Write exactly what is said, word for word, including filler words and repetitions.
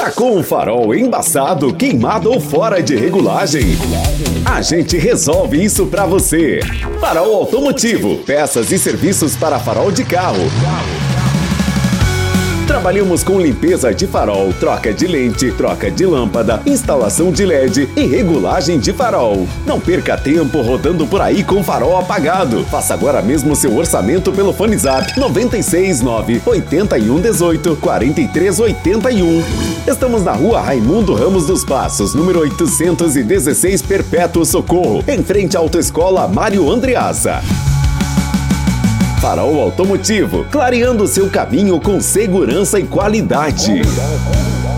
Tá com o farol embaçado, queimado ou fora de regulagem? A gente resolve isso pra você. Farol Automotivo, peças e serviços para farol de carro. Trabalhamos com limpeza de farol, troca de lente, troca de lâmpada, instalação de L E D e regulagem de farol. Não perca tempo rodando por aí com farol apagado. Faça agora mesmo seu orçamento pelo fone Zap nove seis nove, oito um um oito, quatro três oito um. Estamos na rua Raimundo Ramos dos Passos, número oitocentos e dezesseis, Perpétuo Socorro, em frente à Autoescola Mário Andreassa. Farol Automotivo, clareando seu caminho com segurança e qualidade.